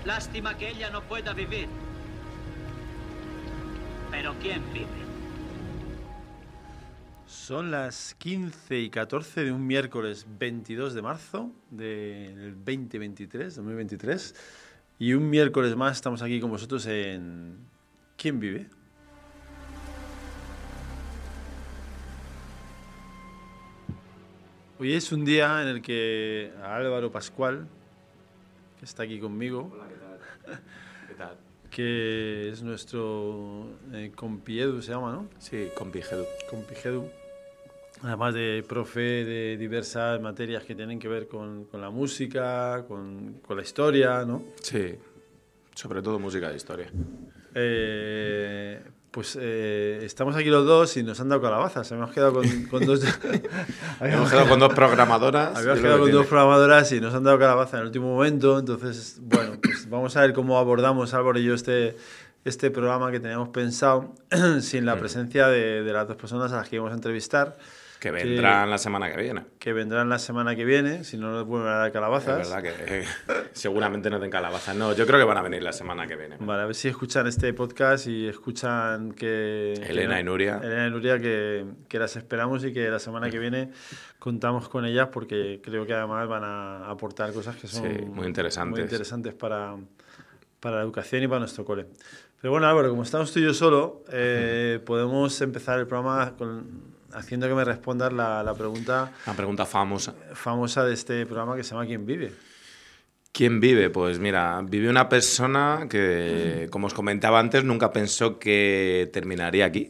Lástima que ella no pueda vivir. Pero ¿quién vive? Son las 15:14 de un miércoles 22 de marzo del 2023. Y un miércoles más estamos aquí con vosotros en ¿Quién vive? Hoy es un día en el que a Álvaro Pascual, que está aquí conmigo, Hola, ¿qué tal? ¿Qué tal? que es nuestro compiedu, se llama, ¿no? Sí, compigedu. Compigedu. Además de profe de diversas materias que tienen que ver con la música, con la historia, ¿no? Sí, sobre todo música de historia. Estamos aquí los dos y nos han dado calabazas. Hemos quedado con dos... Hemos quedado con dos programadoras. Habíamos quedado con dos programadoras y nos han dado calabaza en el último momento. Entonces, bueno, pues vamos a ver cómo abordamos, Álvaro y yo, este programa que teníamos pensado sin la presencia de las dos personas a las que íbamos a entrevistar. Que vendrán la semana que viene. Que vendrán la semana que viene, si no nos vuelven a dar calabazas. Es verdad que seguramente no den calabazas. No, yo creo que van a venir la semana que viene. Vale, a ver si escuchan este podcast y escuchan que... Elena y Nuria. Elena y Nuria, que las esperamos y que la semana que viene contamos con ellas porque creo que además van a aportar cosas que son muy interesantes para la educación y para nuestro cole. Pero bueno, Álvaro, como estamos tú y yo solo, podemos empezar el programa haciendo que me respondas la pregunta... Una pregunta famosa. Famosa de este programa que se llama ¿Quién vive? ¿Quién vive? Pues mira, vive una persona que, como os comentaba antes, nunca pensó que terminaría aquí.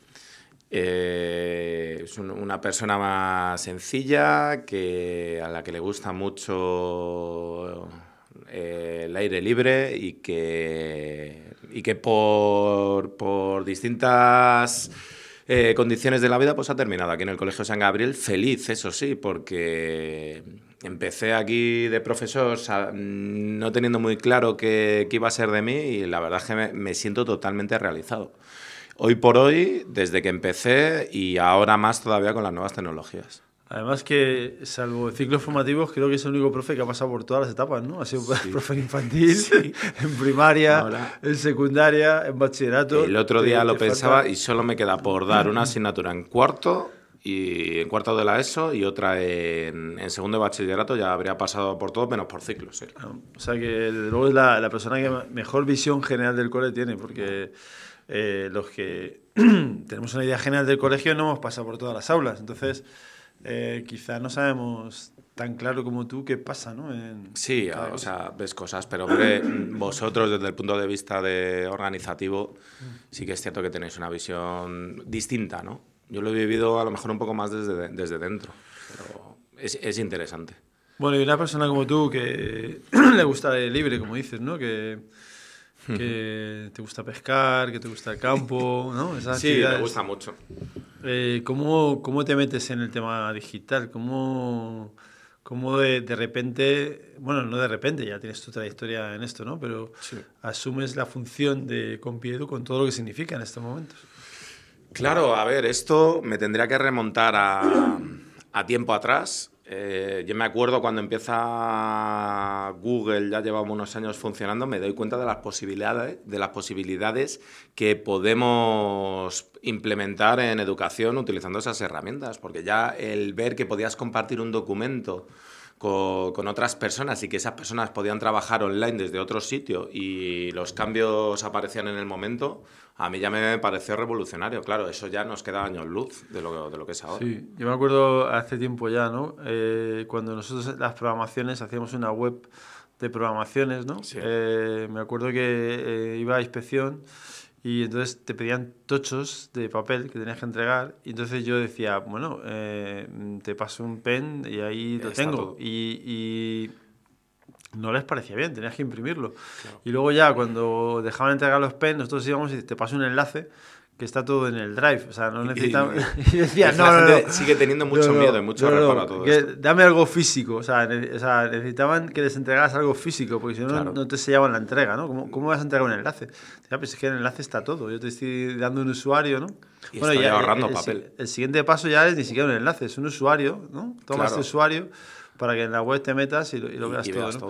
Es una persona más sencilla, a la que le gusta mucho el aire libre y que por distintas... condiciones de la vida, pues ha terminado aquí en el Colegio San Gabriel, feliz, eso sí, porque empecé aquí de profesor no teniendo muy claro qué iba a ser de mí y la verdad es que me siento totalmente realizado. Hoy por hoy, desde que empecé y ahora más todavía con las nuevas tecnologías. Además que, salvo ciclos formativos, creo que es el único profe que ha pasado por todas las etapas, ¿no? Ha sido profe infantil, en primaria, ahora, en secundaria, en bachillerato. El otro día lo pensaba y solo me queda por dar una asignatura en cuarto de la ESO y otra en segundo de bachillerato. Ya habría pasado por todo menos por ciclos. Sí. O sea que desde luego es la persona que mejor visión general del cole tiene, porque los que tenemos una idea general del colegio no hemos pasado por todas las aulas. Entonces... quizás no sabemos tan claro como tú qué pasa, ¿no? Sí, o sea, ves cosas, pero hombre, vosotros desde el punto de vista organizativo sí que es cierto que tenéis una visión distinta, ¿no? Yo lo he vivido a lo mejor un poco más desde dentro, pero es interesante. Bueno, y una persona como tú que le gusta el libre, como dices, ¿no? Que te gusta pescar, que te gusta el campo, ¿no? Esas sí, me gusta mucho. ¿Cómo te metes en el tema digital? ¿Cómo de repente, bueno, no de repente, ya tienes tu trayectoria en esto, ¿no? Pero sí, asumes la función de Compiedu con todo lo que significa en estos momentos? Claro, a ver, esto me tendría que remontar a tiempo atrás. Yo me acuerdo cuando empieza Google, ya llevamos unos años funcionando, me doy cuenta de las posibilidades que podemos implementar en educación utilizando esas herramientas, porque ya el ver que podías compartir un documento con otras personas y que esas personas podían trabajar online desde otro sitio y los cambios aparecían en el momento, a mí ya me pareció revolucionario. Claro, eso ya nos queda años luz de lo que es ahora. Sí, yo me acuerdo hace tiempo ya, ¿no? Cuando nosotros las programaciones hacíamos una web de programaciones, ¿no? Sí. Me acuerdo que iba a inspección y entonces te pedían tochos de papel que tenías que entregar y entonces yo decía, bueno, te paso un pen y ahí lo tengo. Y no les parecía bien, tenías que imprimirlo. Claro. Y luego ya cuando dejaban entregar los pens, nosotros íbamos y te paso un enlace que está todo en el Drive, o sea, no necesitamos... Y decía, no, sigue teniendo mucho miedo y mucho reparo a todo esto. Dame algo físico, o sea, necesitaban que les entregaras algo físico, porque si no, claro, no te sellaban la entrega, ¿no? ¿Cómo vas a entregar un enlace? Ya, pues es que en el enlace está todo, yo te estoy dando un usuario, ¿no? Y bueno, ya ahorrando papel. El siguiente paso ya es ni siquiera un enlace, es un usuario, ¿no? Tomas el usuario para que en la web te metas y lo veas todo, ¿no?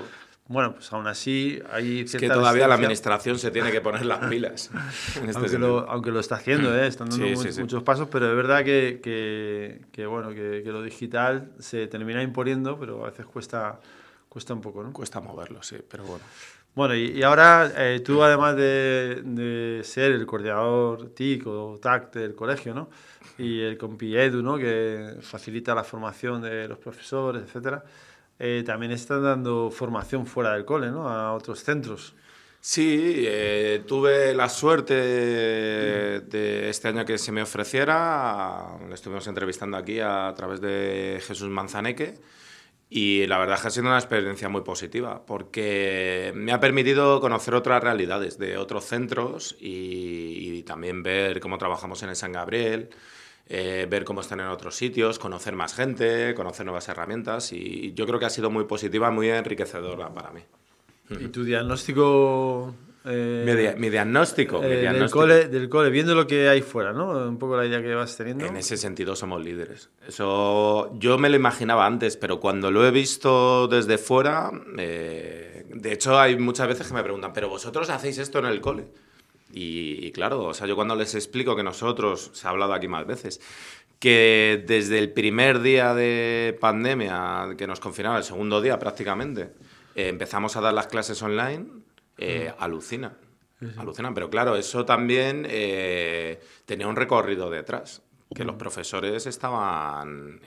Bueno, pues aún así hay Es que cierta todavía la resistencia. administración se tiene que poner las pilas. En este sentido. Aunque lo está haciendo, están dando Sí. muchos pasos, pero es verdad bueno, que lo digital se termina imponiendo, pero a veces cuesta un poco, ¿no? Cuesta moverlo, sí, pero bueno. Bueno, y ahora tú, además de ser el coordinador TIC o TAC del colegio, ¿no? Y el CompiEdu, ¿no? Que facilita la formación de los profesores, etcétera, también estás dando formación fuera del cole, ¿no? A otros centros. Sí, tuve la suerte de este año que se me ofreciera. Le estuvimos entrevistando aquí a través de Jesús Manzaneque. Y la verdad es que ha sido una experiencia muy positiva porque me ha permitido conocer otras realidades de otros centros y también ver cómo trabajamos en el San Gabriel, ver cómo están en otros sitios, conocer más gente, conocer nuevas herramientas y yo creo que ha sido muy positiva, muy enriquecedora para mí. ¿Y tu diagnóstico? Mi diagnóstico. Del cole, viendo lo que hay fuera, ¿no? Un poco la idea que vas teniendo. En ese sentido somos líderes. Eso yo me lo imaginaba antes, pero cuando lo he visto desde fuera, de hecho hay muchas veces que me preguntan, ¿pero vosotros hacéis esto en el cole? Y claro, o sea, yo cuando les explico que nosotros, se ha hablado aquí más veces, que desde el primer día de pandemia, que nos confinaron, el segundo día prácticamente, empezamos a dar las clases online, alucinan. Alucinan, pero claro, eso también tenía un recorrido detrás, que los profesores estaban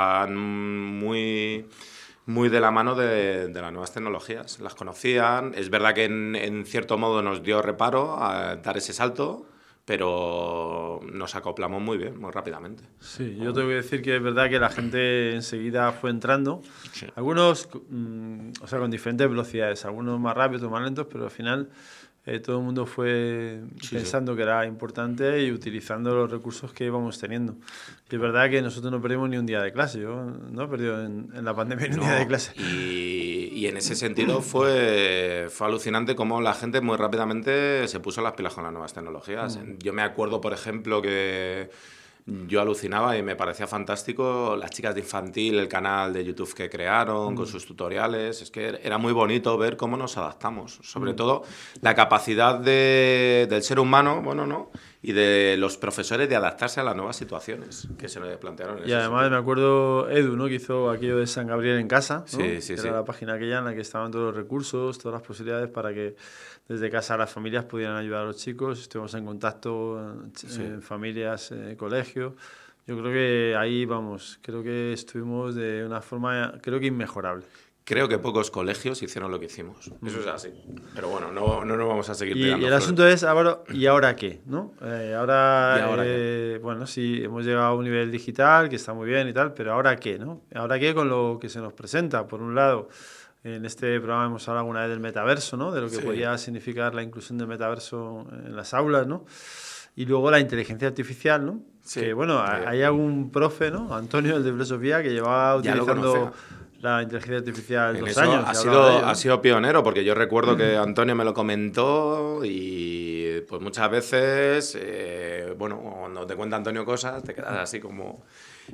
muy, muy de la mano de las nuevas tecnologías, las conocían. Es verdad que en cierto modo nos dio reparo a dar ese salto, pero nos acoplamos muy bien, muy rápidamente. Sí, yo tengo que decir que es verdad que la gente enseguida fue entrando, Sí. algunos, o sea, con diferentes velocidades, algunos más rápidos, otros más lentos, pero al final todo el mundo fue pensando que era importante y utilizando los recursos que íbamos teniendo. Y es verdad que nosotros no perdimos ni un día de clase, yo no he perdido en la pandemia ni un día de clase. Y en ese sentido fue alucinante cómo la gente muy rápidamente se puso las pilas con las nuevas tecnologías. Yo me acuerdo, por ejemplo, que yo alucinaba y me parecía fantástico las chicas de infantil, el canal de YouTube que crearon con sus tutoriales. Es que era muy bonito ver cómo nos adaptamos. Sobre todo la capacidad del ser humano, bueno, ¿no? Y de los profesores de adaptarse a las nuevas situaciones que se le plantearon. Y además me acuerdo Edu, ¿no? Que hizo aquello de San Gabriel en casa, ¿no? Sí. Era la página aquella en la que estaban todos los recursos, todas las posibilidades para que desde casa las familias pudieran ayudar a los chicos. Estuvimos en contacto en familias, colegios. Yo creo que ahí, vamos, creo que estuvimos de una forma, creo que inmejorable. Creo que pocos colegios hicieron lo que hicimos. Eso es así. Pero bueno, no nos vamos a seguir pegando Y el flores. asunto es, ¿y ahora qué? ¿No? ¿Y ahora qué? Bueno, sí, hemos llegado a un nivel digital, que está muy bien y tal, pero ¿ahora qué? ¿No? ¿Ahora qué con lo que se nos presenta? Por un lado, en este programa hemos hablado alguna vez del metaverso, ¿no? De lo que podría significar la inclusión del metaverso en las aulas, ¿no? Y luego la inteligencia artificial, ¿no? Sí. Que, bueno, hay algún profe, ¿no? Antonio, el de filosofía, que llevaba utilizando la inteligencia artificial en 2 eso años. ha sido pionero, porque yo recuerdo que Antonio me lo comentó y pues muchas veces, bueno, cuando te cuenta Antonio cosas, te quedas así como...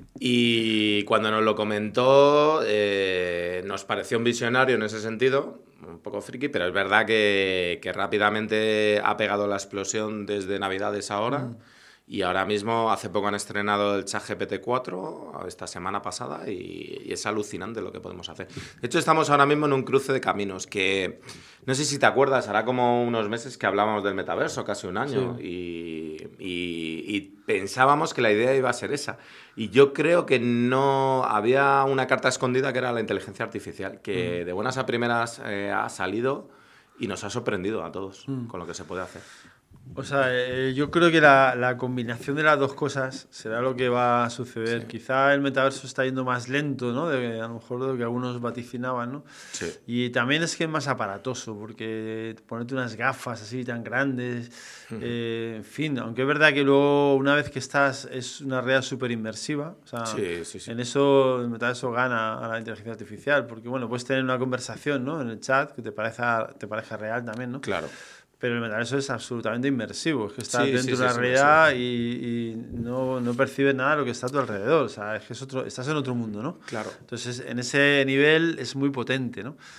Y cuando nos lo comentó, nos pareció un visionario en ese sentido, un poco friki, pero es verdad que rápidamente ha pegado la explosión desde Navidades ahora. Y ahora mismo, hace poco han estrenado el ChatGPT 4, esta semana pasada, y es alucinante lo que podemos hacer. De hecho, estamos ahora mismo en un cruce de caminos que, no sé si te acuerdas, hará como unos meses que hablábamos del metaverso, casi un año, y pensábamos que la idea iba a ser esa. Y yo creo que no había una carta escondida que era la inteligencia artificial, que de buenas a primeras ha salido y nos ha sorprendido a todos con lo que se puede hacer. O sea, yo creo que la combinación de las dos cosas será lo que va a suceder. Sí. Quizá el metaverso está yendo más lento, ¿no? A lo mejor de lo que algunos vaticinaban, ¿no? Sí. Y también es que es más aparatoso, porque ponerte unas gafas así tan grandes, en fin, aunque es verdad que luego una vez que estás es una realidad súper inmersiva. O sea, Sí. en eso el metaverso gana a la inteligencia artificial, porque bueno, puedes tener una conversación, ¿no? En el chat que te parezca real también, ¿no? Claro. Pero el metaverso es absolutamente inmersivo, es que estás dentro de una es realidad y no percibes nada de lo que está a tu alrededor, o sea, es que estás en otro mundo, ¿no? Claro. Entonces, en ese nivel es muy potente, ¿no?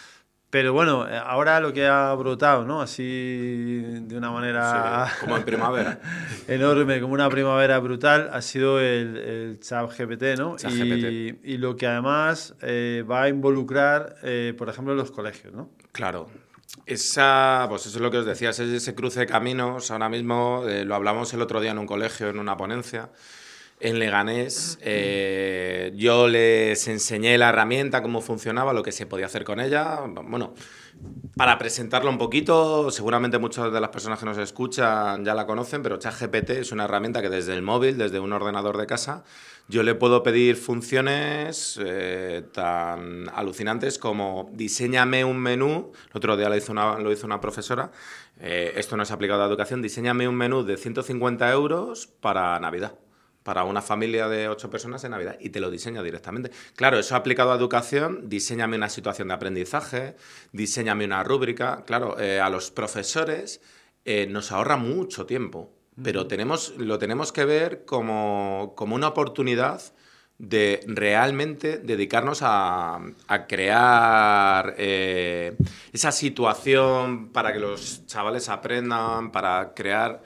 Pero bueno, ahora lo que ha brotado, ¿no? Así de una manera Sí, como en primavera. enorme, como una primavera brutal, ha sido el ChatGPT, ¿no? ChatGPT. Y lo que además va a involucrar, por ejemplo, los colegios, ¿no? Claro. Pues eso es lo que os decía, ese cruce de caminos. Ahora mismo lo hablamos el otro día en un colegio, en una ponencia. En Leganés, yo les enseñé la herramienta, cómo funcionaba, lo que se podía hacer con ella. Bueno, para presentarla un poquito, seguramente muchas de las personas que nos escuchan ya la conocen, pero ChatGPT es una herramienta que desde el móvil, desde un ordenador de casa, yo le puedo pedir funciones tan alucinantes como diséñame un menú. El otro día lo hizo una profesora. Esto no es aplicado a la educación. Diséñame un menú de 150 euros para Navidad, para una familia de 8 personas en Navidad, y te lo diseña directamente. Claro, eso aplicado a educación, diséñame una situación de aprendizaje, diséñame una rúbrica. Claro, a los profesores nos ahorra mucho tiempo, pero lo tenemos que ver como una oportunidad de realmente dedicarnos a crear esa situación para que los chavales aprendan, para crear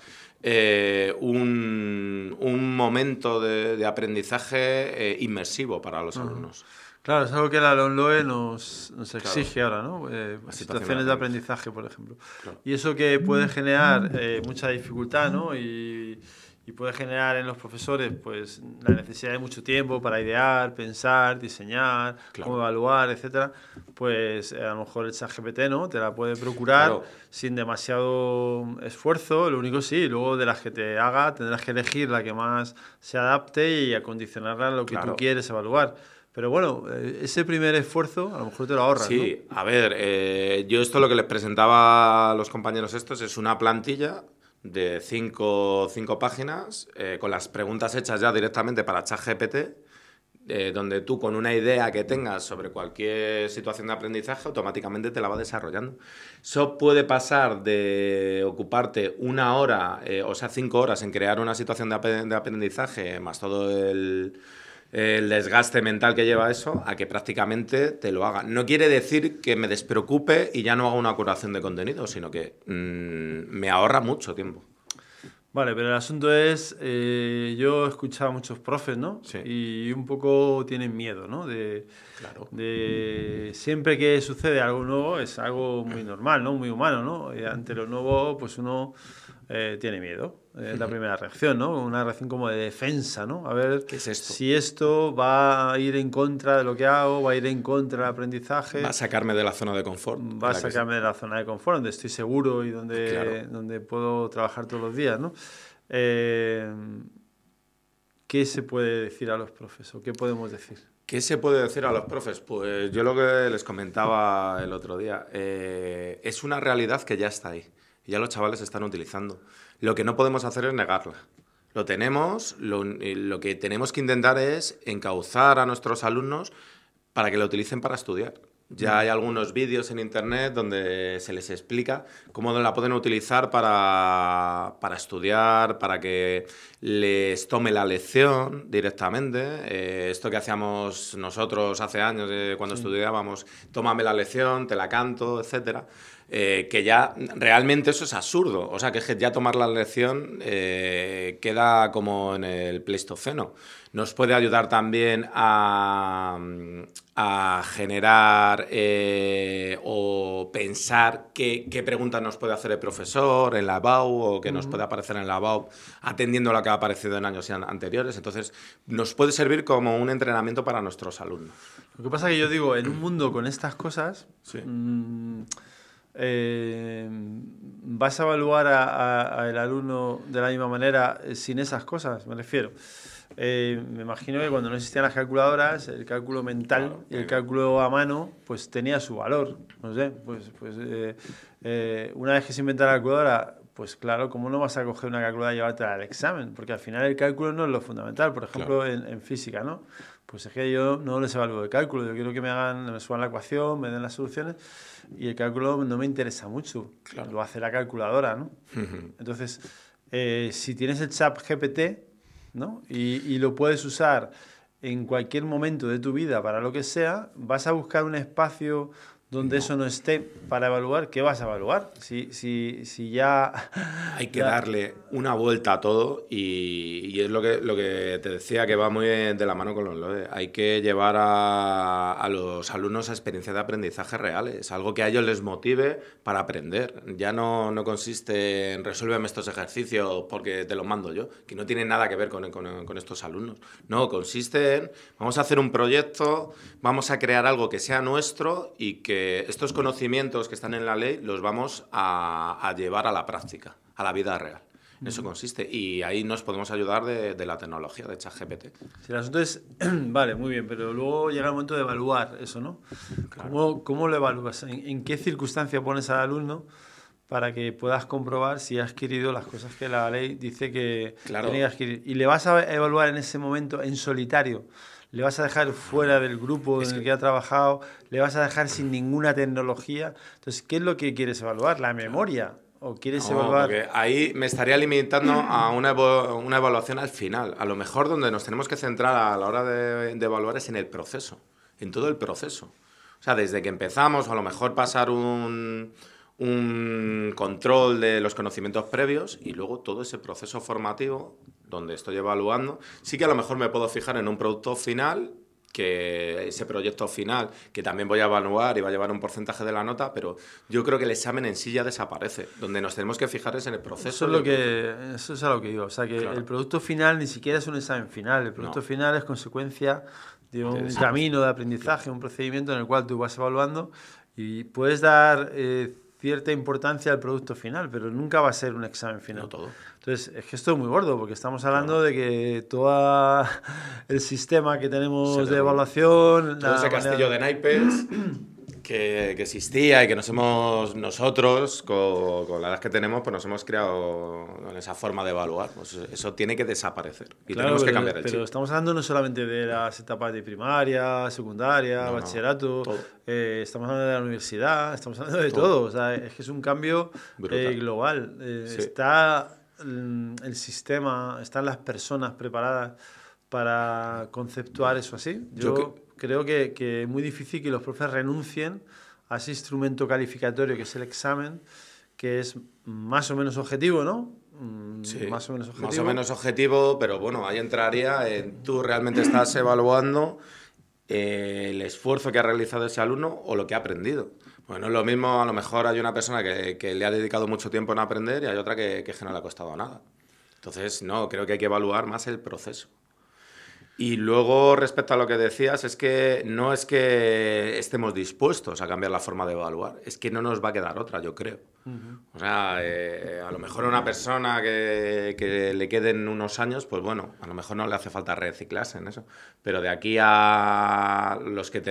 un momento de aprendizaje inmersivo para los alumnos. Claro, es algo que la LOMLOE nos exige Claro. ahora, ¿no? Las Situaciones de aprendizaje, por ejemplo. Claro. Y eso que puede generar mucha dificultad, ¿no? Y puede generar en los profesores pues la necesidad de mucho tiempo para idear, pensar, diseñar, Claro. cómo evaluar, etcétera. Pues a lo mejor el ChatGPT, ¿no? Te la puede procurar Claro. sin demasiado esfuerzo. Lo único sí, luego de las que te haga tendrás que elegir la que más se adapte y acondicionarla a lo que Claro. tú quieres evaluar. Pero bueno, ese primer esfuerzo a lo mejor te lo ahorras, Sí, ¿no? a ver, yo esto lo que les presentaba a los compañeros estos es una plantilla de cinco páginas con las preguntas hechas ya directamente para ChatGPT, donde tú con una idea que tengas sobre cualquier situación de aprendizaje automáticamente te la va desarrollando. Eso puede pasar de ocuparte 1 hora, o sea, 5 horas en crear una situación de aprendizaje, más todo el desgaste mental que lleva eso, a que prácticamente te lo haga. No quiere decir que me despreocupe y ya no haga una curación de contenido, sino que me ahorra mucho tiempo. Vale, pero el asunto es, yo he escuchado a muchos profes, ¿no? Sí. Y un poco tienen miedo, ¿no? Claro. De siempre que sucede algo nuevo es algo muy normal, ¿no? Muy humano, ¿no? Y ante lo nuevo, pues uno tiene miedo. Es la primera reacción, ¿no? Una reacción como de defensa, ¿no? A ver ¿Qué es esto? si esto va a ir en contra de lo que hago, va a ir en contra del aprendizaje. Va a sacarme de la zona de confort. Va a sacarme de la zona de confort, donde estoy seguro y donde, Claro. donde puedo trabajar todos los días, ¿no? ¿Qué se puede decir a los profes o qué podemos decir? ¿Qué se puede decir a los profes? Pues yo lo que les comentaba el otro día, es una realidad que ya está ahí. Y ya los chavales están utilizando. Lo que no podemos hacer es negarla. Lo tenemos, lo que tenemos que intentar es encauzar a nuestros alumnos para que lo utilicen para estudiar. Ya hay algunos vídeos en internet donde se les explica cómo la pueden utilizar para estudiar, para que les tome la lección directamente. Esto que hacíamos nosotros hace años, cuando estudiábamos, tómame la lección, te la canto, etcétera. Que ya realmente eso es absurdo. O sea, que ya tomar la lección queda como en el Pleistoceno. Nos puede ayudar también a generar o pensar qué preguntas nos puede hacer el profesor en la BAU o que nos puede aparecer en la BAU atendiendo a lo que ha aparecido en años anteriores. Entonces, nos puede servir como un entrenamiento para nuestros alumnos. Lo que pasa es que yo digo, en un mundo con estas cosas, Sí. ¿Vas a evaluar al alumno de la misma manera sin esas cosas? Me refiero. Me imagino que cuando no existían las calculadoras, el cálculo mental Claro, y el cálculo a mano pues tenía su valor. No sé, una vez que se inventa la calculadora, pues claro, ¿cómo no vas a coger una calculadora y llevártela al examen? Porque al final el cálculo no es lo fundamental. Por ejemplo, Claro. en física, ¿no? Pues es que yo no les evalúo de cálculo. Yo quiero que me suban la ecuación, me den las soluciones y el cálculo no me interesa mucho. Claro. Lo hace la calculadora, ¿no? Entonces, si tienes el ChatGPT, ¿no? Y lo puedes usar en cualquier momento de tu vida para lo que sea, vas a buscar un espacio donde eso no esté para evaluar, ¿qué vas a evaluar? Si ya... Hay que darle una vuelta a todo y es lo que te decía, que va muy de la mano con los LOE. Hay que llevar a los alumnos a experiencias de aprendizaje reales, algo que a ellos les motive para aprender. Ya no consiste en resuélveme estos ejercicios porque te los mando yo, que no tiene nada que ver con estos alumnos. No, consiste en vamos a hacer un proyecto, vamos a crear algo que sea nuestro y que estos conocimientos que están en la ley los vamos a llevar a la práctica, a la vida real. En eso consiste. Y ahí nos podemos ayudar de la tecnología, de ChatGPT. Si el asunto es, vale, muy bien, pero luego llega el momento de evaluar eso, ¿no? Claro. ¿Cómo lo evalúas? ¿En qué circunstancia pones al alumno para que puedas comprobar si ha adquirido las cosas que la ley dice que Claro. tiene que adquirir? ¿Y le vas a evaluar en ese momento en solitario? ¿Le vas a dejar fuera del grupo en el que ha trabajado? ¿Le vas a dejar sin ninguna tecnología? Entonces, ¿qué es lo que quieres evaluar? ¿La memoria? ¿O quieres evaluar? Porque ahí me estaría limitando a una evaluación al final. A lo mejor donde nos tenemos que centrar a la hora de evaluar es en el proceso, en todo el proceso. O sea, desde que empezamos, a lo mejor pasar un control de los conocimientos previos y luego todo ese proceso formativo donde estoy evaluando. Sí que a lo mejor me puedo fijar en un producto final, que ese proyecto final, que también voy a evaluar y va a llevar un porcentaje de la nota, pero yo creo que el examen en sí ya desaparece. Donde nos tenemos que fijar es en el proceso. Eso es a lo que digo. O sea, que el producto final ni siquiera es un examen final. El producto final es consecuencia de un camino de aprendizaje, un procedimiento en el cual tú vas evaluando y puedes dar cierta importancia al producto final, pero nunca va a ser un examen final. No todo. Entonces, es que esto es muy gordo, porque estamos hablando de que todo el sistema que tenemos de evaluación... Todo ese castillo de naipes que existía y que nosotros, con la edad que tenemos, pues nos hemos creado en esa forma de evaluar. Pues eso tiene que desaparecer y tenemos que cambiar el chip. Pero estamos hablando no solamente de las etapas de primaria, secundaria, bachillerato, estamos hablando de la universidad, estamos hablando de todo. O sea, es que es un cambio global. Está el sistema, están las personas preparadas para conceptuar eso así. Yo creo que es muy difícil que los profes renuncien a ese instrumento calificatorio que es el examen, que es más o menos objetivo, ¿no? Sí, más o menos objetivo. Más o menos objetivo, pero bueno, ahí entraría en tú realmente estás evaluando el esfuerzo que ha realizado ese alumno o lo que ha aprendido. Bueno, es lo mismo, a lo mejor hay una persona que le ha dedicado mucho tiempo en aprender y hay otra que no le ha costado nada. Entonces, no, creo que hay que evaluar más el proceso. Y luego, respecto a lo que decías, es que no es que estemos dispuestos a cambiar la forma de evaluar, es que no nos va a quedar otra, yo creo. O sea, a lo mejor a una persona que le queden unos años, pues bueno, a lo mejor no le hace falta reciclarse en eso. Pero de aquí a los que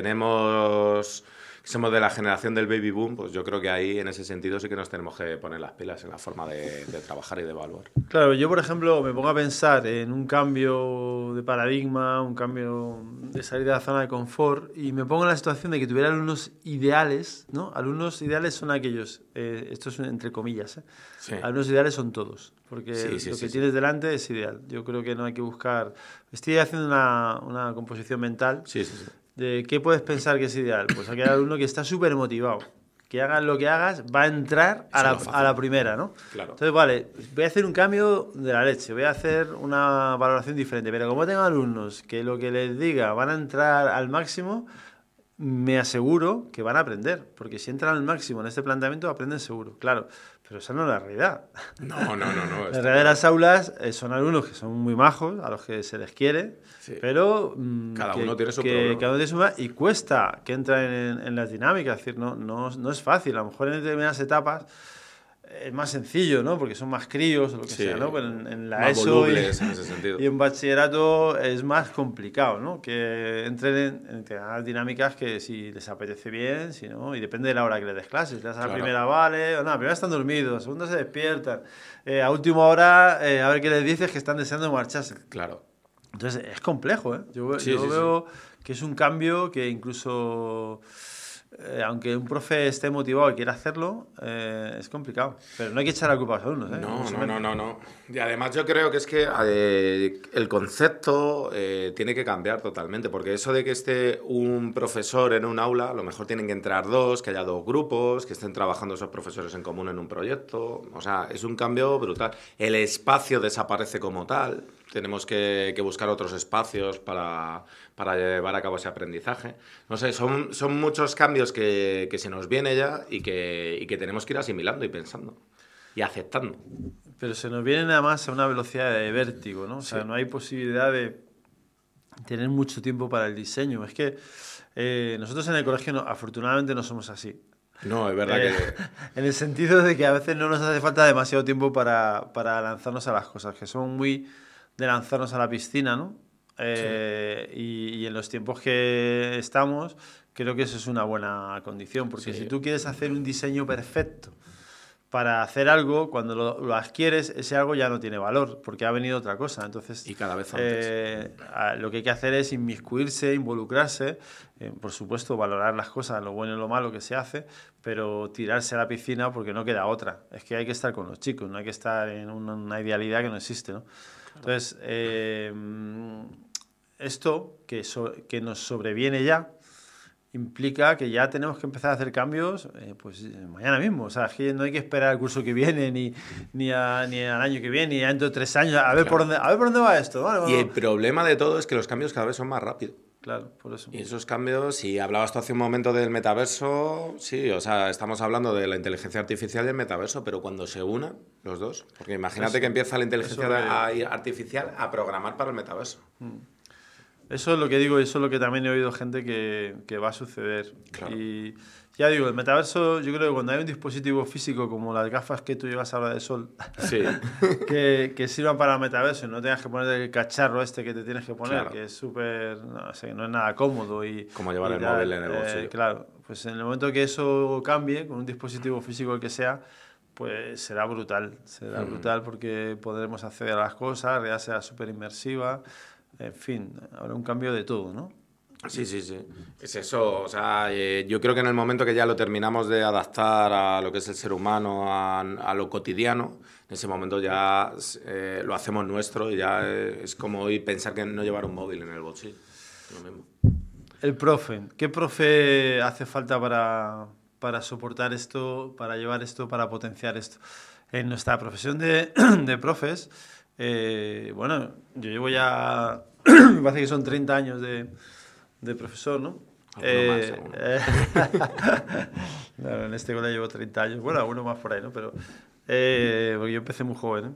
somos de la generación del baby boom, pues yo creo que ahí, en ese sentido, sí que nos tenemos que poner las pilas en la forma de trabajar y de evaluar. Claro, yo, por ejemplo, me pongo a pensar en un cambio de paradigma, un cambio de salir de la zona de confort, y me pongo en la situación de que tuviera alumnos ideales, ¿no? Alumnos ideales son aquellos, esto es entre comillas, ¿eh? Sí. Alumnos ideales son todos, porque lo que tienes delante es ideal. Yo creo que no hay que buscar... Estoy haciendo una composición mental. Sí. ¿De qué puedes pensar que es ideal? Pues aquel alumno que está súper motivado, que hagas lo que hagas, va a entrar a la primera, ¿no? Claro. Entonces, vale, voy a hacer un cambio de la leche, voy a hacer una valoración diferente, pero como tengo alumnos que lo que les diga van a entrar al máximo, me aseguro que van a aprender, porque si entran al máximo en este planteamiento, aprenden seguro, claro. Pero esa no es la realidad. No. La realidad de las aulas son alumnos que son muy majos, a los que se les quiere, pero cada uno tiene su problema. Cada uno tiene su problema y cuesta que entren en las dinámicas. Es decir, no es fácil. A lo mejor en determinadas etapas es más sencillo, ¿no? Porque son más críos o lo que sea, ¿no? Pero en la más ESO en ese sentido. Y en bachillerato es más complicado, ¿no? Que entren en determinadas dinámicas que si les apetece bien, si no, y depende de la hora que les des clases. Si les das a la primera, vale, o no, a la primera están dormidos, a la segunda se despiertan. A última hora, a ver qué les dices, que están deseando marcharse. Claro. Entonces, es complejo, ¿eh? Yo veo que es un cambio que incluso aunque un profe esté motivado y quiera hacerlo, es complicado. Pero no hay que echar la culpa a los alumnos, ¿eh? No. Y además yo creo que es que el concepto tiene que cambiar totalmente, porque eso de que esté un profesor en un aula, a lo mejor tienen que entrar dos, que haya dos grupos, que estén trabajando esos profesores en común en un proyecto. O sea, es un cambio brutal. El espacio desaparece como tal. Tenemos que buscar otros espacios para llevar a cabo ese aprendizaje. No sé, son muchos cambios que se nos viene ya y que tenemos que ir asimilando y pensando y aceptando. Pero se nos viene nada más a una velocidad de vértigo, ¿no? O sea, no hay posibilidad de tener mucho tiempo para el diseño. Es que nosotros en el colegio afortunadamente no somos así. No, es verdad que... En el sentido de que a veces no nos hace falta demasiado tiempo para lanzarnos a las cosas, que somos muy de lanzarnos a la piscina, ¿no? Y en los tiempos que estamos, creo que eso es una buena condición, porque si tú quieres hacer un diseño perfecto para hacer algo, cuando lo adquieres, ese algo ya no tiene valor, porque ha venido otra cosa. Entonces, y cada vez antes. Lo que hay que hacer es inmiscuirse, involucrarse, por supuesto, valorar las cosas, lo bueno y lo malo que se hace, pero tirarse a la piscina porque no queda otra. Es que hay que estar con los chicos, no hay que estar en una idealidad que no existe, ¿no? Entonces, esto que nos sobreviene ya implica que ya tenemos que empezar a hacer cambios pues mañana mismo. O sea, es que no hay que esperar al curso que viene, ni al año que viene, ni dentro de 3 años, a ver por dónde va esto. Vale, y el problema de todo es que los cambios cada vez son más rápidos. Claro, por eso. Y esos cambios, si hablabas tú hace un momento del metaverso, sí, o sea, estamos hablando de la inteligencia artificial y el metaverso, pero cuando se unan los dos, porque imagínate que empieza la inteligencia artificial a programar para el metaverso. Eso es lo que digo y eso es lo que también he oído gente que va a suceder. Claro. Y ya digo, el metaverso, yo creo que cuando hay un dispositivo físico como las gafas que tú llevas ahora de sol, sí. que sirvan para el metaverso y no tengas que poner el cacharro este que te tienes que poner, claro. que es súper, no es nada cómodo. Como llevar el móvil en el bolsillo. Claro, pues en el momento que eso cambie, con un dispositivo físico el que sea, pues será brutal. Será brutal porque podremos acceder a las cosas, la realidad será súper inmersiva. En fin, habrá un cambio de todo, ¿no? Sí. Es eso, o sea, yo creo que en el momento que ya lo terminamos de adaptar a lo que es el ser humano, a lo cotidiano, en ese momento ya lo hacemos nuestro y ya es como hoy pensar que no llevar un móvil en el bolsillo. Lo mismo. El profe, ¿qué profe hace falta para soportar esto, para llevar esto, para potenciar esto? En nuestra profesión de profes, bueno, yo llevo ya, me parece que son 30 años de profesor, ¿no? Claro, en este colegio llevo 30 años, bueno, alguno más por ahí, ¿no? Pero, porque yo empecé muy joven,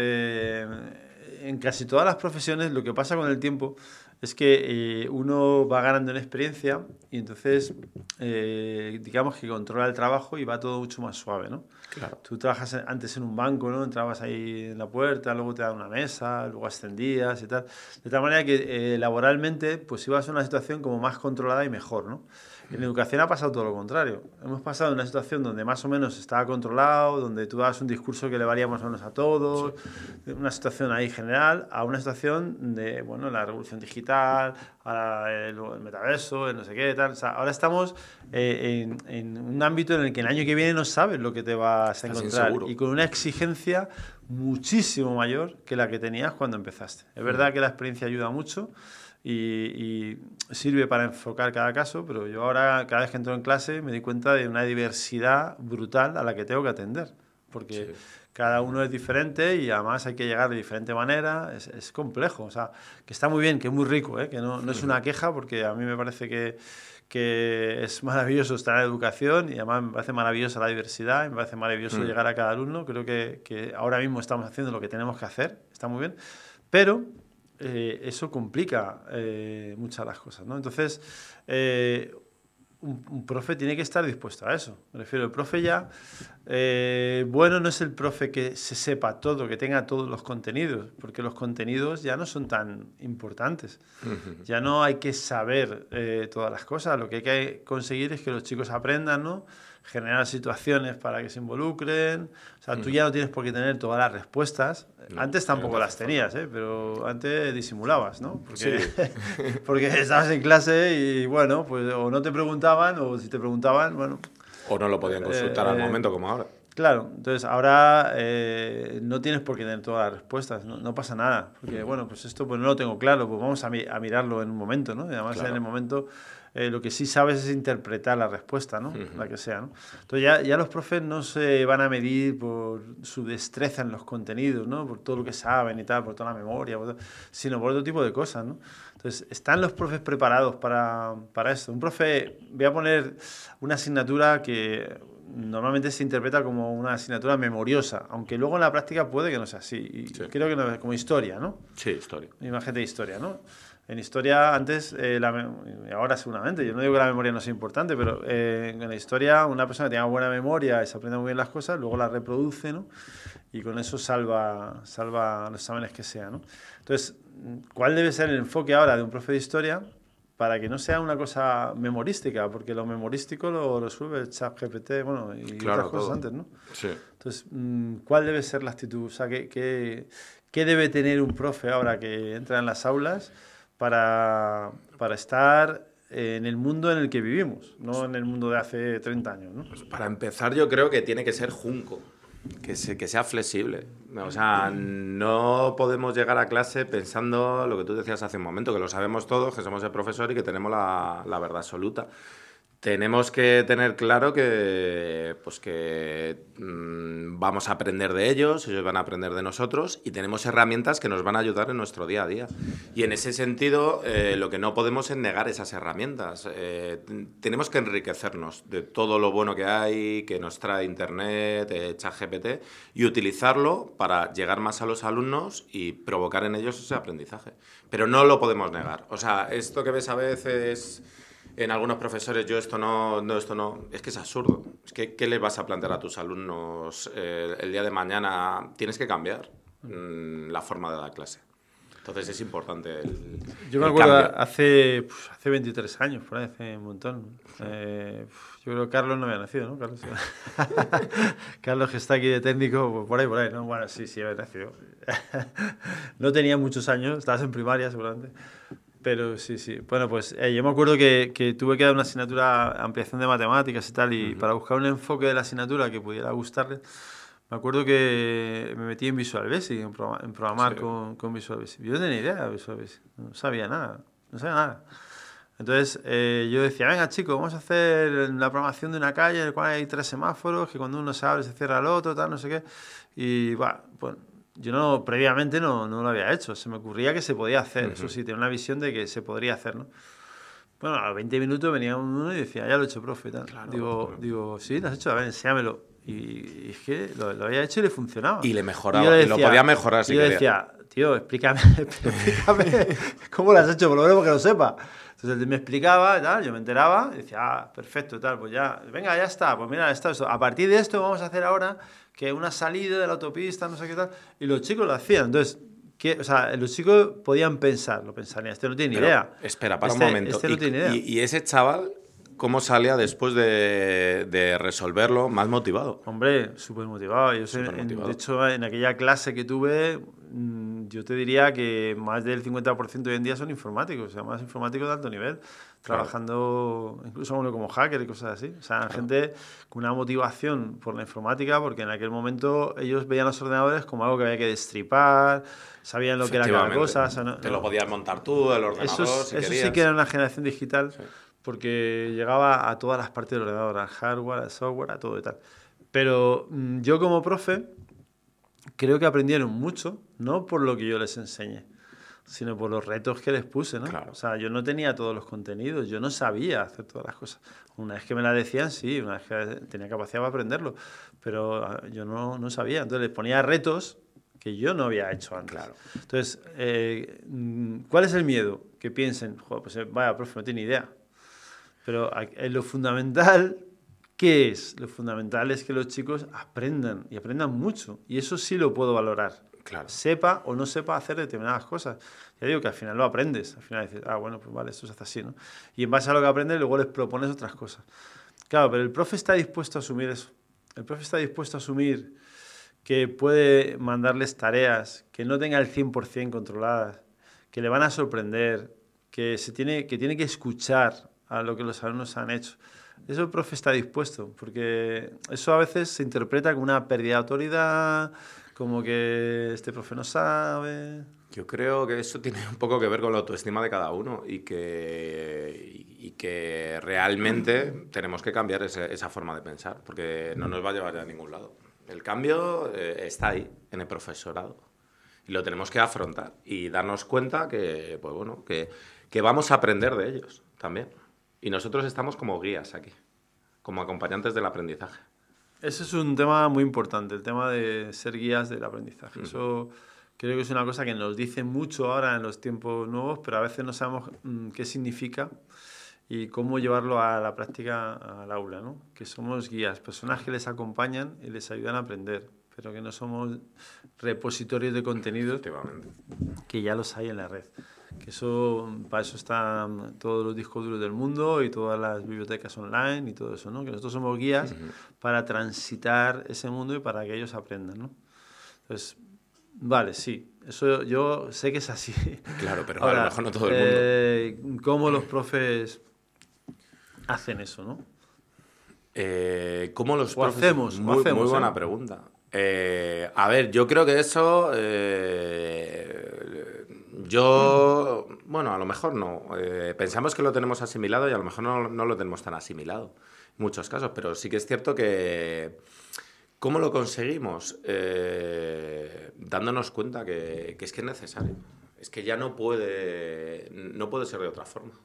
en casi todas las profesiones lo que pasa con el tiempo es que uno va ganando en experiencia y entonces digamos que controla el trabajo y va todo mucho más suave, ¿no? Claro. Tú trabajas antes en un banco, ¿no? Entrabas ahí en la puerta, luego te dan una mesa, luego ascendías y tal. De tal manera que laboralmente pues ibas a una situación como más controlada y mejor, ¿no? En educación ha pasado todo lo contrario. Hemos pasado de una situación donde más o menos estaba controlado, donde tú dabas un discurso que le valía más o menos a todos, una situación ahí general, a una situación de, bueno, la revolución digital, ahora el metaverso, el no sé qué, tal. O sea, ahora estamos en un ámbito en el que el año que viene no sabes lo que te vas a encontrar y con una exigencia muchísimo mayor que la que tenías cuando empezaste. Es verdad que la experiencia ayuda mucho y sirve para enfocar cada caso, pero yo ahora cada vez que entro en clase me doy cuenta de una diversidad brutal a la que tengo que atender, porque cada uno es diferente y además hay que llegar de diferente manera, es complejo, o sea, que está muy bien, que es muy rico, que no es una queja, porque a mí me parece que es maravilloso estar en la educación y además me parece maravillosa la diversidad, me parece maravilloso llegar a cada alumno, creo que ahora mismo estamos haciendo lo que tenemos que hacer, está muy bien, pero eso complica muchas las cosas, ¿no? Entonces, un profe tiene que estar dispuesto a eso. Me refiero, el profe ya, bueno, no es el profe que se sepa todo, que tenga todos los contenidos, porque los contenidos ya no son tan importantes. Ya no hay que saber todas las cosas, lo que hay que conseguir es que los chicos aprendan, ¿no? generar situaciones para que se involucren. O sea, tú ya no tienes por qué tener todas las respuestas. No, antes tampoco no las tenías, pero antes disimulabas, ¿no? Porque, Sí. porque estabas en clase y, bueno, pues o no te preguntaban, o si te preguntaban, bueno... O no lo podían consultar al momento como ahora. Claro, entonces ahora no tienes por qué tener todas las respuestas, no pasa nada, porque bueno, pues esto pues no lo tengo claro, pues vamos a mirarlo en un momento, ¿no? Y además Claro. en el momento lo que sí sabes es interpretar la respuesta, ¿no? La que sea, ¿no? Entonces ya los profes no se van a medir por su destreza en los contenidos, ¿no? Por todo lo que saben y tal, por toda la memoria, sino por otro tipo de cosas, ¿no? Entonces, ¿están los profes preparados para esto? Un profe, voy a poner una asignatura que normalmente se interpreta como una asignatura memoriosa, aunque luego en la práctica puede que no sea así. Y Sí. creo que no, como historia, ¿no? Sí, historia. Imagen de historia, ¿no? En historia antes, ahora seguramente, yo no digo que la memoria no sea importante, pero en la historia una persona que tenga buena memoria y se aprende muy bien las cosas, luego las reproduce, ¿no? Y con eso salva los exámenes que sea, ¿no? Entonces, ¿cuál debe ser el enfoque ahora de un profe de historia para que no sea una cosa memorística? Porque lo memorístico lo resuelve el ChatGPT, bueno, y Claro, otras cosas todo. antes, ¿no? Sí. Entonces, ¿cuál debe ser la actitud? O sea, ¿qué debe tener un profe ahora que entra en las aulas para estar en el mundo en el que vivimos, no en el mundo de hace 30 años, ¿no? Pues para empezar, yo creo que tiene que ser junco, que sea flexible. O sea, no podemos llegar a clase pensando lo que tú decías hace un momento, que lo sabemos todos, que somos el profesor y que tenemos la verdad absoluta. Tenemos que tener claro que vamos a aprender de ellos van a aprender de nosotros y tenemos herramientas que nos van a ayudar en nuestro día a día. Y en ese sentido, lo que no podemos es negar esas herramientas. Tenemos que enriquecernos de todo lo bueno que hay, que nos trae Internet, ChatGPT, y utilizarlo para llegar más a los alumnos y provocar en ellos ese aprendizaje. Pero no lo podemos negar. O sea, esto que ves a veces... En algunos profesores, esto no, es que es absurdo. Es que, ¿qué les vas a plantear a tus alumnos el día de mañana? Tienes que cambiar la forma de dar clase. Entonces es importante Yo me el acuerdo cambio. hace 23 años, por ahí, hace un montón. Yo creo que Carlos no había nacido, ¿no? Carlos, que está aquí de técnico, por ahí, ¿no? Bueno, sí, había nacido. No tenía muchos años, estabas en primaria seguramente. Pero sí. Bueno, pues yo me acuerdo que tuve que dar una asignatura, ampliación de matemáticas y tal, y para buscar un enfoque de la asignatura que pudiera gustarle, me acuerdo que me metí en Visual Basic, en programar con Visual Basic. Yo no tenía idea de Visual Basic, no sabía nada. Entonces yo decía, venga chicos, vamos a hacer la programación de una calle en la cual hay 3 semáforos, que cuando uno se abre se cierra el otro, tal, no sé qué. Y pues yo previamente no lo había hecho, se me ocurría que se podía hacer, eso sí, tenía una visión de que se podría hacer, ¿no? Bueno, a los 20 minutos venía uno y decía, ya lo he hecho, profe, tal. Claro, Digo, sí, lo has hecho, a ver, enséñamelo. Y es que lo había hecho y le funcionaba. Y le mejoraba, y lo podía mejorar si quería. Y yo decía, tío, explícame cómo lo has hecho, por lo menos porque lo sepa. Entonces él me explicaba, tal, yo me enteraba, y decía, perfecto, tal, pues ya, venga, ya está, pues mira, esto. A partir de esto vamos a hacer ahora que una salida de la autopista, no sé qué tal, y los chicos lo hacían. Entonces, los chicos podían pensar, lo pensarían, este no tiene ni idea. Espera, para un momento. Este no tiene idea. Y ese chaval, ¿cómo salía después de resolverlo más motivado? Hombre, súper motivado. De hecho, en aquella clase que tuve, yo te diría que más del 50% hoy en día son informáticos, o sea, más informáticos de alto nivel, trabajando incluso uno como hacker y cosas así. O sea, gente con una motivación por la informática, porque en aquel momento ellos veían los ordenadores como algo que había que destripar, sabían lo que era cada cosa. O sea, Te lo podías montar tú, el ordenador, si eso sí que era una generación digital, porque llegaba a todas las partes del ordenador, al hardware, al software, a todo y tal. Pero yo como profe creo que aprendieron mucho, no por lo que yo les enseñé, sino por los retos que les puse, ¿no? Claro. O sea, yo no tenía todos los contenidos, yo no sabía hacer todas las cosas. Una vez que me la decían, sí, una vez que tenía capacidad para aprenderlo, pero yo no sabía. Entonces les ponía retos que yo no había hecho antes. Claro. Entonces, ¿cuál es el miedo? Que piensen, joder, pues vaya, profe, no tiene idea. Pero lo fundamental, ¿qué es? Lo fundamental es que los chicos aprendan, y aprendan mucho. Y eso sí lo puedo valorar. Claro. Sepa o no sepa hacer determinadas cosas. Ya digo que al final lo aprendes. Al final dices, bueno, pues vale, esto se hace así, ¿no? Y en base a lo que aprendes, luego les propones otras cosas. Claro, pero el profe está dispuesto a asumir eso. El profe está dispuesto a asumir que puede mandarles tareas que no tenga el 100% controladas, que le van a sorprender, que tiene que escuchar a lo que los alumnos han hecho. Eso el profe está dispuesto, porque eso a veces se interpreta como una pérdida de autoridad, como que este profe no sabe. Yo creo que eso tiene un poco que ver con la autoestima de cada uno y que realmente tenemos que cambiar esa forma de pensar, porque no nos va a llevar a ningún lado. El cambio está ahí, en el profesorado, y lo tenemos que afrontar y darnos cuenta que, pues bueno, que vamos a aprender de ellos también. Y nosotros estamos como guías aquí, como acompañantes del aprendizaje. Ese es un tema muy importante, el tema de ser guías del aprendizaje. Eso creo que es una cosa que nos dicen mucho ahora en los tiempos nuevos, pero a veces no sabemos qué significa y cómo llevarlo a la práctica al aula, ¿no? Que somos guías, personas que les acompañan y les ayudan a aprender, pero que no somos repositorios de contenidos que ya los hay en la red. Que eso, para eso están todos los discos duros del mundo y todas las bibliotecas online y todo eso, ¿no? Que nosotros somos guías para transitar ese mundo y para que ellos aprendan, ¿no? Entonces, vale, sí, eso yo sé que es así. Claro, pero ahora, a lo mejor no todo el mundo. ¿Cómo los profes hacen eso, no? ¿Cómo los profes? Hacemos? Muy buena pregunta. A ver, yo creo que eso... bueno, a lo mejor no. Pensamos que lo tenemos asimilado y a lo mejor no lo tenemos tan asimilado en muchos casos, pero sí que es cierto que... ¿Cómo lo conseguimos? Dándonos cuenta que es necesario. Es que ya no puede ser de otra forma.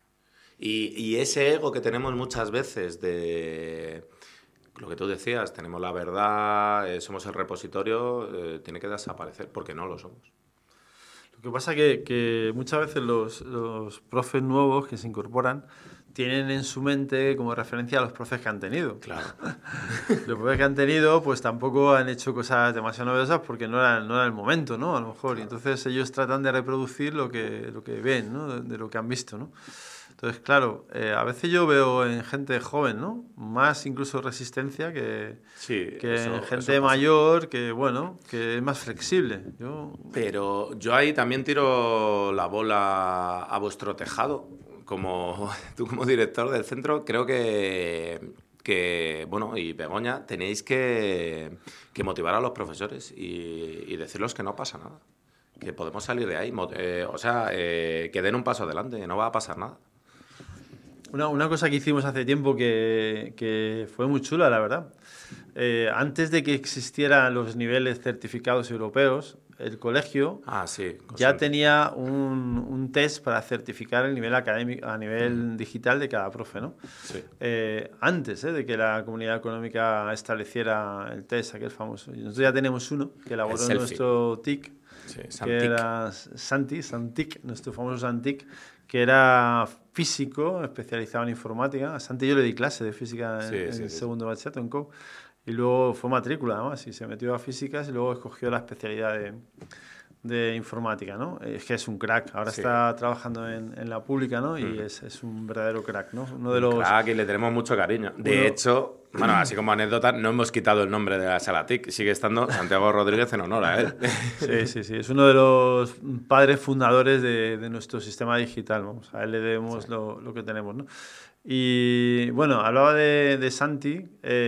Y ese ego que tenemos muchas veces de... Lo que tú decías, tenemos la verdad, somos el repositorio, tiene que desaparecer porque no lo somos. Lo que pasa es que muchas veces los profes nuevos que se incorporan tienen en su mente como referencia a los profes que han tenido. Claro. Los profes que han tenido pues tampoco han hecho cosas demasiado novedosas porque no era el momento, ¿no? A lo mejor. Claro. Y entonces ellos tratan de reproducir lo que ven, ¿no? De lo que han visto, ¿no? Entonces, claro, a veces yo veo en gente joven, ¿no? Más incluso resistencia que en gente mayor, que bueno, que es más flexible. Pero yo ahí también tiro la bola a vuestro tejado. Tú como director del centro, creo que bueno, y Begoña, tenéis que motivar a los profesores y decirles que no pasa nada. Que podemos salir de ahí. Que den un paso adelante, que no va a pasar nada. Una cosa que hicimos hace tiempo que fue muy chula, la verdad. Antes de que existieran los niveles certificados europeos, el colegio ya tenía un test para certificar el nivel académico a nivel digital de cada profe, ¿no? Sí. Antes de que la Comunidad Económica estableciera el test, aquel famoso. Nosotros ya tenemos uno que elaboró nuestro TIC, que era Santic, nuestro famoso Santic, que era físico, especializado en informática. A Santi yo le di clase de física en segundo bachillerato en COU. Y luego fue matrícula, además, y se metió a físicas y luego escogió la especialidad de informática, ¿no? Es que es un crack. Ahora está trabajando en la pública, ¿no? Y es un verdadero crack, ¿no? Uno de los... crack, y le tenemos mucho cariño. De hecho, bueno, así como anécdota, no hemos quitado el nombre de la sala TIC. Sigue estando Santiago Rodríguez en honor a él. Sí. Es uno de los padres fundadores de nuestro sistema digital. Vamos, a él le debemos lo que tenemos, ¿no? Y bueno, hablaba de Santi,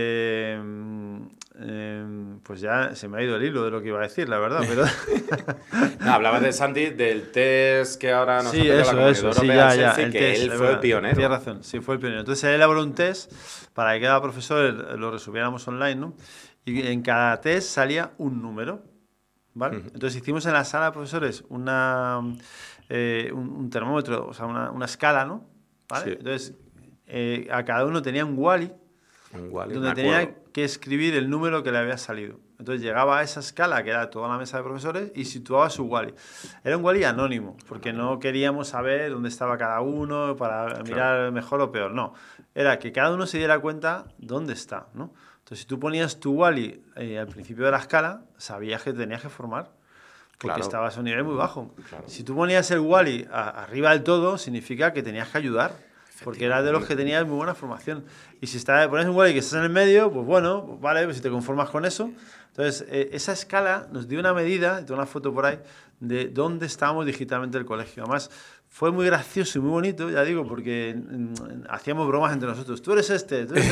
pues ya se me ha ido el hilo de lo que iba a decir, la verdad. Pero... No, hablaba de Santi, del test que ahora nos ha pedido la Comunidad Europea, que test, él fue el pionero. Tienes razón, sí, fue el pionero. Entonces él elaboró un test para que cada profesor lo resolviéramos online, ¿no? Y en cada test salía un número, ¿vale? Entonces hicimos en la sala de profesores un termómetro, o sea, una escala, ¿no? ¿Vale? Sí. Entonces... a cada uno tenía un Wally donde tenía que escribir el número que le había salido. Entonces llegaba a esa escala, que era toda la mesa de profesores, y situaba su Wally. Era un Wally anónimo, porque no queríamos saber dónde estaba cada uno para mirar mejor o peor. No, era que cada uno se diera cuenta dónde está, ¿no? Entonces, si tú ponías tu Wally al principio de la escala, sabías que tenías que formar, porque estabas a un nivel muy bajo. Claro. Si tú ponías el Wally arriba del todo, significa que tenías que ayudar. Porque era de los que tenías muy buena formación. Y si pones un Wally que estás en el medio, pues bueno, pues vale, pues si te conformas con eso. Entonces, esa escala nos dio una medida, tengo una foto por ahí, de dónde estábamos digitalmente en el colegio. Además, fue muy gracioso y muy bonito, ya digo, porque hacíamos bromas entre nosotros. Tú eres este, tú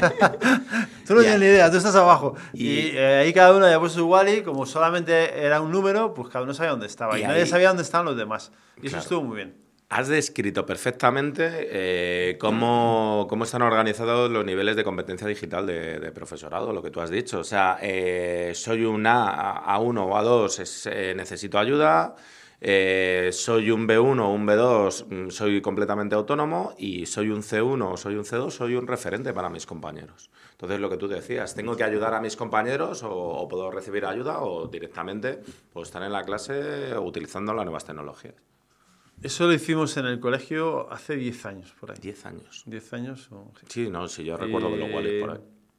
no tienes ni idea, tú estás abajo. Y ahí cada uno había puesto su Wally, como solamente era un número, pues cada uno sabía dónde estaba. Y nadie sabía dónde estaban los demás. Y eso estuvo muy bien. Has descrito perfectamente cómo están organizados los niveles de competencia digital de profesorado, lo que tú has dicho. O sea, soy un A1 o A2, necesito ayuda. Soy un B1 o un B2, soy completamente autónomo, y soy un C1 o soy un C2, soy un referente para mis compañeros. Entonces, lo que tú decías, ¿tengo que ayudar a mis compañeros o puedo recibir ayuda o directamente puedo estar en la clase utilizando las nuevas tecnologías? Eso lo hicimos en el colegio hace 10 años, por ahí. 10 años. 10 años. Sí, no, sí, yo recuerdo que los Wallis por ahí.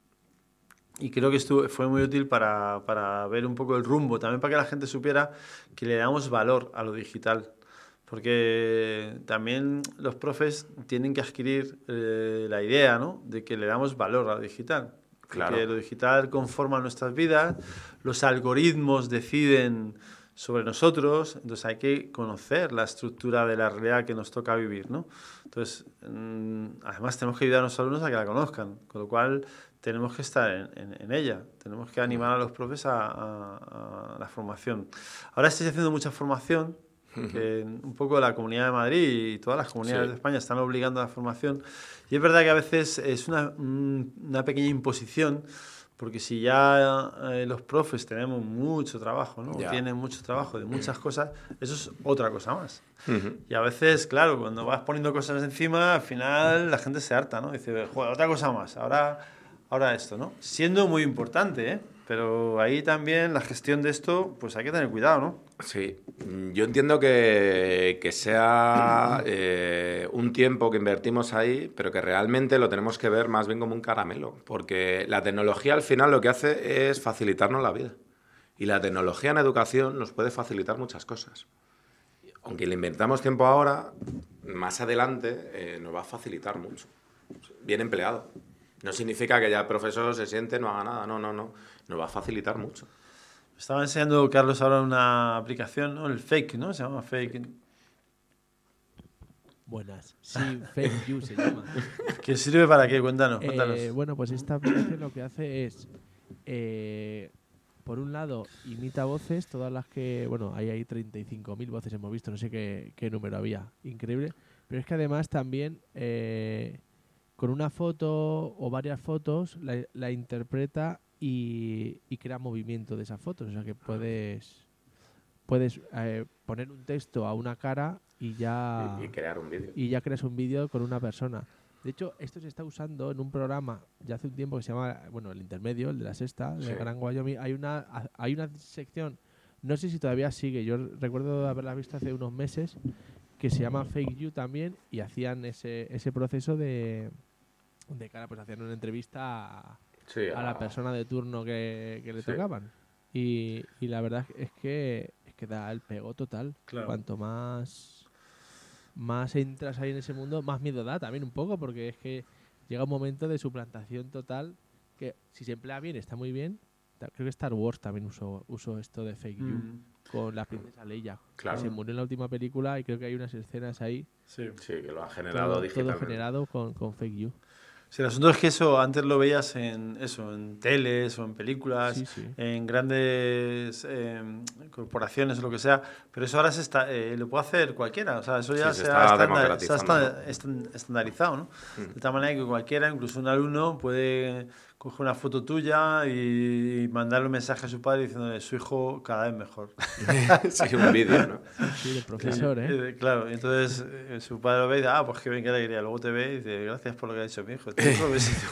Y creo que fue muy útil para ver un poco el rumbo, también para que la gente supiera que le damos valor a lo digital. Porque también los profes tienen que adquirir la idea, ¿no?, de que le damos valor a lo digital. Claro. Porque lo digital conforma nuestras vidas, los algoritmos deciden sobre nosotros, entonces hay que conocer la estructura de la realidad que nos toca vivir, ¿no? Entonces, además tenemos que ayudar a los alumnos a que la conozcan, con lo cual tenemos que estar en ella, tenemos que animar a los profes a la formación. Ahora estoy haciendo mucha formación, que un poco la Comunidad de Madrid y todas las comunidades de España están obligando a la formación, y es verdad que a veces es una pequeña imposición, porque si ya los profes tenemos mucho trabajo, ¿no? Tienen mucho trabajo de muchas cosas, eso es otra cosa más. Y a veces, claro, cuando vas poniendo cosas encima, al final la gente se harta, ¿no? Dice, joder, otra cosa más, ahora esto, ¿no? Siendo muy importante, ¿eh? Pero ahí también la gestión de esto, pues hay que tener cuidado, ¿no? Sí, yo entiendo que sea un tiempo que invertimos ahí, pero que realmente lo tenemos que ver más bien como un caramelo, porque la tecnología al final lo que hace es facilitarnos la vida. Y la tecnología en educación nos puede facilitar muchas cosas. Aunque le invertamos tiempo ahora, más adelante nos va a facilitar mucho. Bien empleado. No significa que ya el profesor se siente, no haga nada, no. Nos va a facilitar mucho. Estaba enseñando Carlos ahora una aplicación, ¿no? El Fake, ¿no? Se llama Fake. Buenas. Sí, Fake You se llama. ¿Qué sirve para qué? Cuéntanos. Bueno, pues esta aplicación lo que hace es, por un lado, imita voces, todas las que... Bueno, ahí hay 35.000 voces hemos visto, no sé qué número había. Increíble. Pero es que además también... con una foto o varias fotos la interpreta y crea movimiento de esas fotos. O sea que puedes poner un texto a una cara y ya... Y crear un vídeo. Y ya creas un vídeo con una persona. De hecho, esto se está usando en un programa ya hace un tiempo que se llama, bueno, El Intermedio, el de la Sexta, de Gran Wyoming. Hay una sección, no sé si todavía sigue, yo recuerdo haberla visto hace unos meses, que se llama Fake You también, y hacían ese proceso de cara, pues hacían una entrevista a la persona de turno que le tocaban. Y la verdad es que da el pego total. Claro. Cuanto más entras ahí en ese mundo, más miedo da también un poco, porque es que llega un momento de suplantación total que si se emplea bien está muy bien. Creo que Star Wars también usó esto de Fake You con la princesa Leia. Claro. Que se murió en la última película y creo que hay unas escenas ahí. Sí, que lo ha generado digitalmente. Todo generado con Fake You. Sí, el asunto es que eso antes lo veías en teles o en películas, en grandes corporaciones o lo que sea, pero eso ahora lo puede hacer cualquiera, o sea, eso ya se ha estandarizado, ¿no? De tal manera que cualquiera, incluso un alumno, puede coger una foto tuya y mandarle un mensaje a su padre diciéndole su hijo cada vez mejor. Sí, un vídeo, ¿no? Sí, del profesor, ¿eh? Claro, entonces su padre lo ve y dice, pues qué bien, qué alegría. Luego te ve y dice, gracias por lo que ha dicho mi hijo. Tu hijo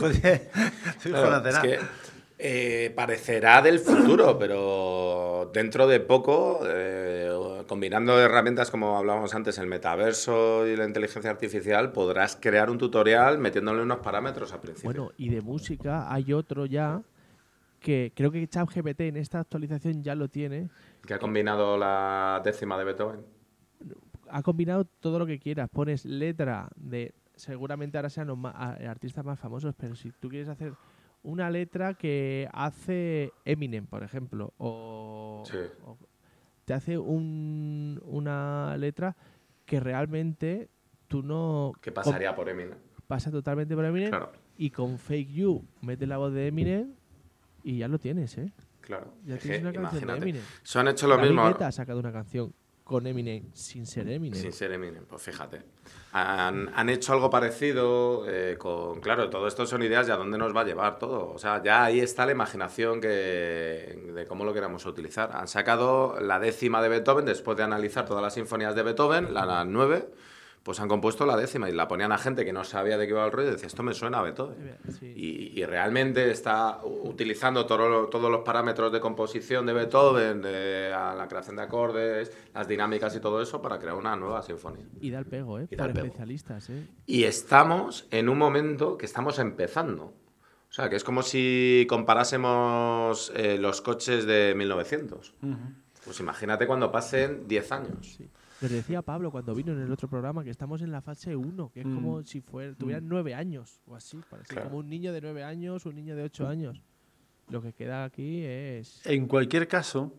claro, es que parecerá del futuro, pero dentro de poco, combinando herramientas como hablábamos antes, el metaverso y la inteligencia artificial, podrás crear un tutorial metiéndole unos parámetros al principio. Bueno, y de música hay otro ya que creo que ChatGPT en esta actualización ya lo tiene. Que ha combinado la décima de Beethoven. Ha combinado todo lo que quieras. Pones letra de seguramente ahora sean los artistas más famosos, pero si tú quieres hacer una letra que hace Eminem, por ejemplo, o te hace una letra que realmente tú no... ¿Qué pasaría por Eminem? Pasa totalmente por Eminem, Claro. y con Fake You metes la voz de Eminem y ya lo tienes, ¿eh? Claro. Ya Es tienes que, una canción de imagínate. Eminem. Se han hecho lo David mismo. Guetta ha sacado una canción con Eminem sin ser Eminem. Sin ser Eminem, pues fíjate. Han hecho algo parecido claro, todo esto son ideas y a dónde nos va a llevar todo. O sea, ya ahí está la imaginación de cómo lo queramos utilizar. Han sacado la 10ª de Beethoven, después de analizar todas las sinfonías de Beethoven, la 9, pues han compuesto la 10ª y la ponían a gente que no sabía de qué iba el rollo y decía, esto me suena a Beethoven. Sí. Y realmente está utilizando todos los parámetros de composición de Beethoven, a la creación de acordes, las dinámicas y todo eso para crear una nueva sinfonía. Y da el pego, ¿eh? Y da Por el pego. especialistas, ¿eh? Y estamos en un momento que estamos empezando. O sea, que es como si comparásemos los coches de 1900. Pues imagínate cuando pasen 10 años. Sí. Nos decía Pablo cuando vino en el otro programa que estamos en la fase 1, que es como si tuvieran 9 años o así. Parece Claro. como un niño de 9 años, un niño de 8 años. Lo que queda aquí es... En cualquier caso,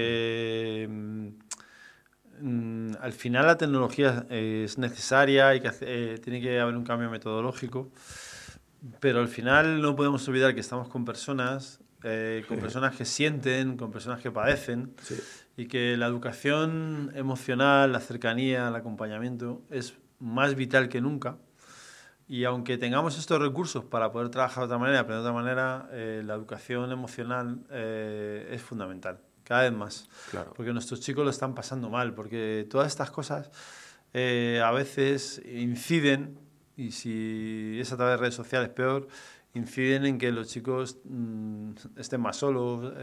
al final la tecnología es necesaria, tiene que haber un cambio metodológico, pero al final no podemos olvidar que estamos con personas que sienten, con personas que padecen, Sí. y que la educación emocional, la cercanía, el acompañamiento es más vital que nunca. Y aunque tengamos estos recursos para poder trabajar de otra manera, aprender de otra manera, la educación emocional es fundamental, cada vez más. Claro. Porque nuestros chicos lo están pasando mal, porque todas estas cosas a veces inciden, y si es a través de redes sociales peor, inciden en que los chicos estén más solos,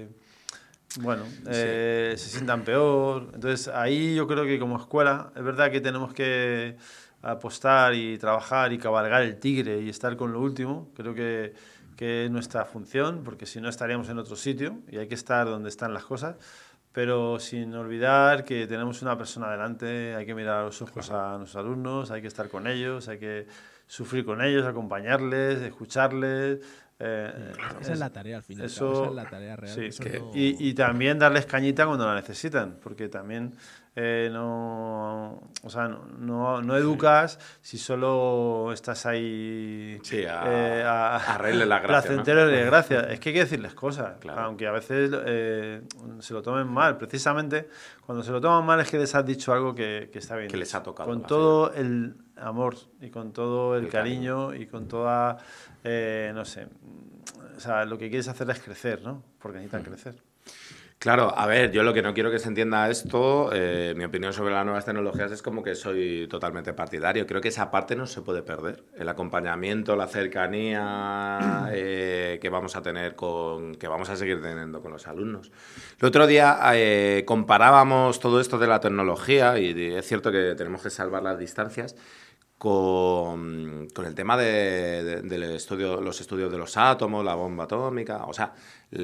se sientan peor. Entonces ahí yo creo que como escuela es verdad que tenemos que apostar y trabajar y cabalgar el tigre y estar con lo último. Creo que es nuestra función, porque si no estaríamos en otro sitio y hay que estar donde están las cosas, pero sin olvidar que tenemos una persona delante, hay que mirar a los ojos a nuestros alumnos, hay que estar con ellos, hay que sufrir con ellos, acompañarles, escucharles. Esa es la tarea al final. Eso, esa es la tarea real. Sí, Eso no... y también darles cañita cuando la necesitan, porque también no educas si solo estás ahí a reírles la gracia, placentero y de gracia. Es que hay que decirles cosas, Claro. aunque a veces se lo tomen mal. Precisamente cuando se lo toman mal es que les has dicho algo que está bien. Que les ha tocado Con la todo el amor y con todo el El cariño y con toda, no sé, o sea, lo que quieres hacer es crecer, ¿no? Porque necesitan crecer. Claro, a ver, yo lo que no quiero que se entienda esto, mi opinión sobre las nuevas tecnologías es como que soy totalmente partidario. Creo que esa parte no se puede perder. El acompañamiento, la cercanía que vamos a tener que vamos a seguir teniendo con los alumnos. El otro día comparábamos todo esto de la tecnología y es cierto que tenemos que salvar las distancias con el tema del estudio, los estudios de los átomos, la bomba atómica. O sea,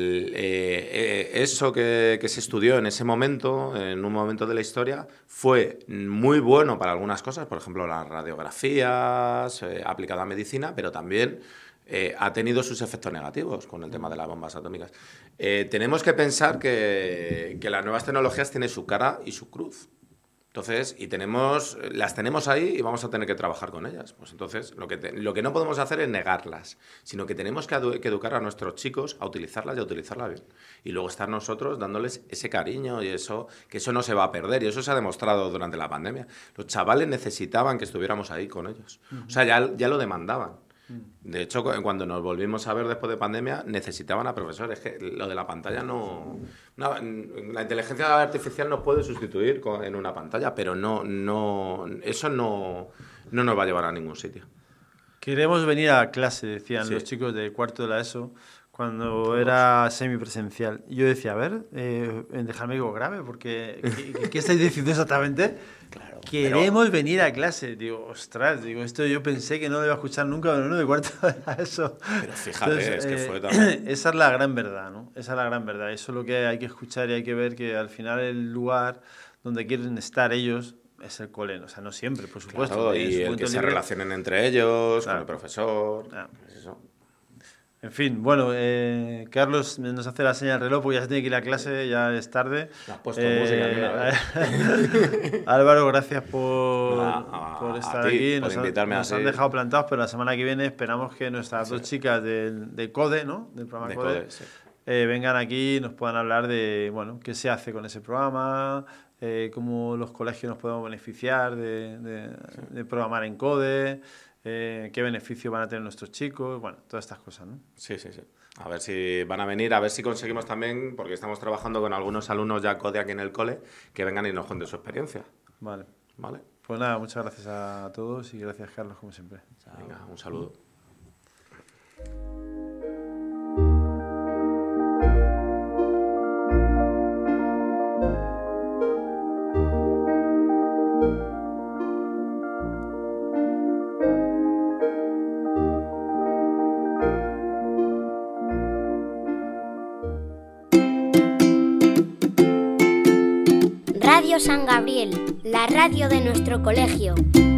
eso que se estudió en ese momento, en un momento de la historia, fue muy bueno para algunas cosas, por ejemplo, las radiografías aplicada a medicina, pero también ha tenido sus efectos negativos con el tema de las bombas atómicas. Tenemos que pensar que las nuevas tecnologías tienen su cara y su cruz. Entonces, las tenemos ahí y vamos a tener que trabajar con ellas. Pues entonces, lo que no podemos hacer es negarlas, sino que tenemos que educar a nuestros chicos a utilizarlas y a utilizarlas bien. Y luego estar nosotros dándoles ese cariño y eso, que eso no se va a perder. Y eso se ha demostrado durante la pandemia. Los chavales necesitaban que estuviéramos ahí con ellos. O sea, ya lo demandaban. De hecho, cuando nos volvimos a ver después de pandemia, necesitaban a profesores. Que lo de la pantalla la inteligencia artificial nos puede sustituir en una pantalla, pero eso no nos va a llevar a ningún sitio. Queremos venir a clase, decían Sí. los chicos de cuarto de la ESO, cuando era semipresencial. Y yo decía, a ver, dejadme que os grabe, porque ¿qué estáis diciendo exactamente? Claro, Queremos venir a clase. Digo, ostras, esto yo pensé que no lo iba a escuchar nunca, pero no de cuarto de la ESO. Pero fíjate, es que fue también. Esa es la gran verdad, ¿no? Esa es la gran verdad. Eso es lo que hay que escuchar y hay que ver, que al final el lugar donde quieren estar ellos es el cole, o sea, no siempre, por supuesto. Claro, en y su el momento que se libre. relacionen entre ellos, Claro. con el profesor. Claro. Pues eso. En fin, bueno, Carlos nos hace la señal del reloj porque ya se tiene que ir a clase, ya es tarde. Me has puesto música, mira, Álvaro, gracias por A estar ti, aquí. por invitarme nos así. han dejado plantados, pero la semana que viene esperamos que nuestras dos chicas de CODE, ¿no? Del programa De CODE, CODE, sí. vengan aquí y nos puedan hablar de, bueno, qué se hace con ese programa, cómo los colegios nos podemos beneficiar de programar en CODE, qué beneficio van a tener nuestros chicos, bueno, todas estas cosas, ¿no? Sí. A ver si van a venir, a ver si conseguimos también, porque estamos trabajando con algunos alumnos ya CODE aquí en el cole, que vengan y nos cuenten su experiencia. Vale. ¿Vale? Pues nada, muchas gracias a todos y gracias, Carlos, como siempre. Venga, un saludo. Radio San Gabriel, la radio de nuestro colegio.